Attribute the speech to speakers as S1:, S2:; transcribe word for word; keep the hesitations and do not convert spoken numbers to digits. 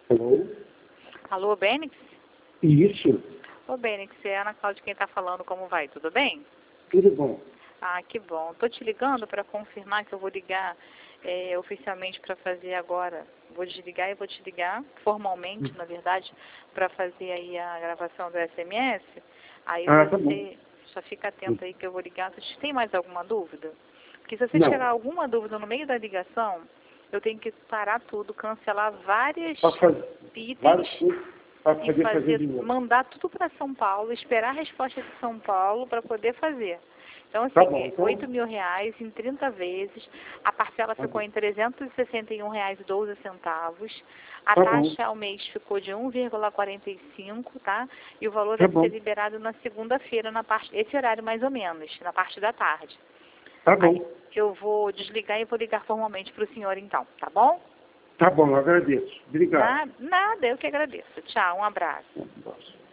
S1: Alô?
S2: Alô, Bênix?
S1: Isso,
S2: Ô, Bênix, é a Ana Cláudia quem está falando, como vai? Tudo bem?
S1: tudo bom.
S2: Ah, que bom. Estou te ligando para confirmar que eu vou ligar é, oficialmente para fazer agora. Vou desligar e vou te ligar formalmente, na verdade, para fazer aí a gravação do S M S. Aí
S1: Ah, tá
S2: você só fica atento aí que eu vou ligar. Você tem mais alguma dúvida? Porque se você
S1: Não.
S2: tirar alguma dúvida no meio da ligação, eu tenho que parar tudo, cancelar várias
S1: Para fazer
S2: itens
S1: várias coisas para
S2: e
S1: poder fazer
S2: fazer,
S1: de novo.
S2: mandar tudo para São Paulo, esperar a resposta de São Paulo para poder fazer. Então, assim,
S1: Tá bom,
S2: é
S1: então.
S2: oito mil reais em trinta vezes, a parcela
S1: Tá
S2: ficou
S1: bom.
S2: em trezentos e sessenta e um reais e doze centavos, a
S1: Tá
S2: taxa
S1: bom.
S2: ao mês ficou de um vírgula quarenta e cinco, tá? E o valor
S1: Tá
S2: deve ser
S1: bom.
S2: liberado na segunda-feira, na parte, esse horário mais ou menos, na parte da tarde.
S1: Tá
S2: Aí
S1: bom.
S2: eu vou desligar e vou ligar formalmente para o senhor então, tá bom?
S1: Tá bom, eu agradeço. Obrigado.
S2: Na, nada, eu que agradeço. Tchau, um abraço.
S1: Nossa.